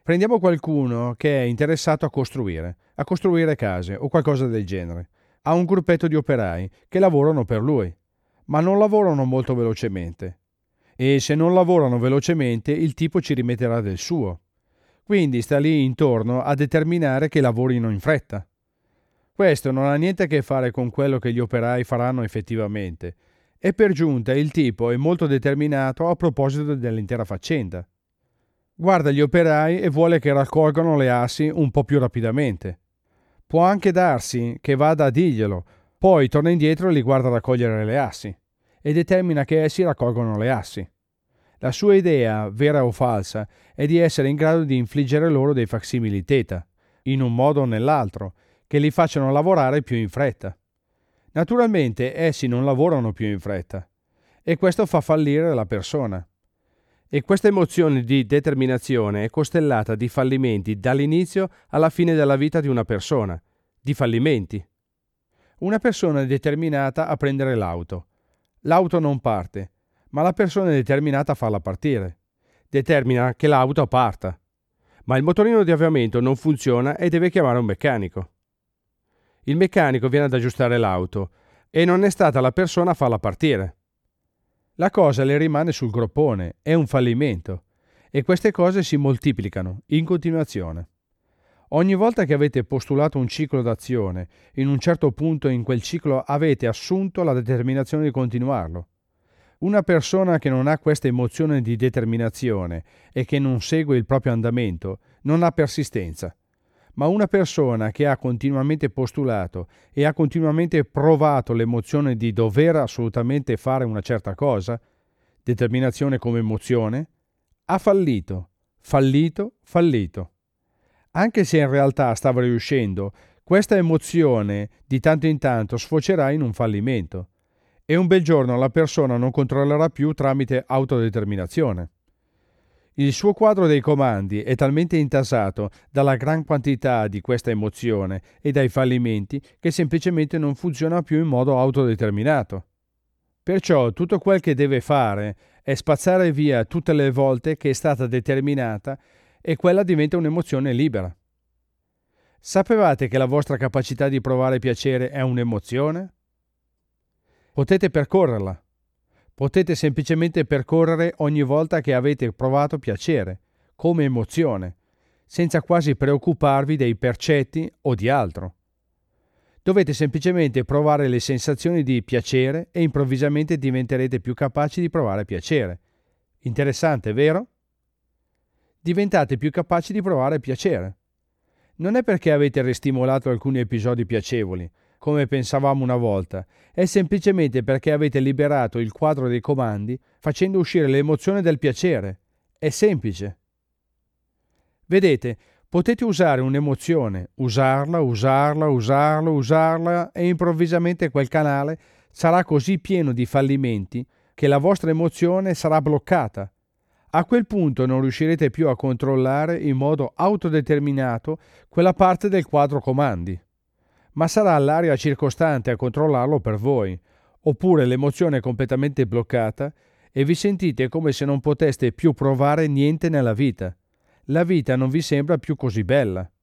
Prendiamo qualcuno che è interessato a costruire case o qualcosa del genere. Ha un gruppetto di operai che lavorano per lui, ma non lavorano molto velocemente. E se non lavorano velocemente, il tipo ci rimetterà del suo. Quindi sta lì intorno a determinare che lavorino in fretta. Questo non ha niente a che fare con quello che gli operai faranno effettivamente. E per giunta il tipo è molto determinato a proposito dell'intera faccenda. Guarda gli operai e vuole che raccolgano le assi un po' più rapidamente. Può anche darsi che vada a dirglielo, poi torna indietro e li guarda raccogliere le assi e determina che essi raccolgono le assi. La sua idea, vera o falsa, è di essere in grado di infliggere loro dei facsimili teta, in un modo o nell'altro, che li facciano lavorare più in fretta. Naturalmente essi non lavorano più in fretta e questo fa fallire la persona. E questa emozione di determinazione è costellata di fallimenti dall'inizio alla fine della vita di una persona, di fallimenti. Una persona è determinata a prendere l'auto. L'auto non parte, ma la persona è determinata a farla partire. Determina che l'auto parta. Ma il motorino di avviamento non funziona e deve chiamare un meccanico. Il meccanico viene ad aggiustare l'auto e non è stata la persona a farla partire. La cosa le rimane sul groppone, è un fallimento, e queste cose si moltiplicano in continuazione. Ogni volta che avete postulato un ciclo d'azione, in un certo punto in quel ciclo avete assunto la determinazione di continuarlo. Una persona che non ha questa emozione di determinazione e che non segue il proprio andamento non ha persistenza. Ma una persona che ha continuamente postulato e ha continuamente provato l'emozione di dover assolutamente fare una certa cosa, determinazione come emozione, ha fallito. Anche se in realtà stava riuscendo, questa emozione di tanto in tanto sfocerà in un fallimento. E un bel giorno la persona non controllerà più tramite autodeterminazione. Il suo quadro dei comandi è talmente intasato dalla gran quantità di questa emozione e dai fallimenti che semplicemente non funziona più in modo autodeterminato. Perciò tutto quel che deve fare è spazzare via tutte le volte che è stata determinata e quella diventa un'emozione libera. Sapevate che la vostra capacità di provare piacere è un'emozione? Potete percorrerla. Potete semplicemente percorrere ogni volta che avete provato piacere, come emozione, senza quasi preoccuparvi dei percetti o di altro. Dovete semplicemente provare le sensazioni di piacere e improvvisamente diventerete più capaci di provare piacere. Interessante, vero? Diventate più capaci di provare piacere. Non è perché avete ristimolato alcuni episodi piacevoli, come pensavamo una volta, è semplicemente perché avete liberato il quadro dei comandi facendo uscire l'emozione del piacere. È semplice. Vedete, potete usare un'emozione, usarla e improvvisamente quel canale sarà così pieno di fallimenti che la vostra emozione sarà bloccata. A quel punto non riuscirete più a controllare in modo autodeterminato quella parte del quadro comandi, ma sarà l'area circostante a controllarlo per voi, oppure l'emozione è completamente bloccata e vi sentite come se non poteste più provare niente nella vita. La vita non vi sembra più così bella.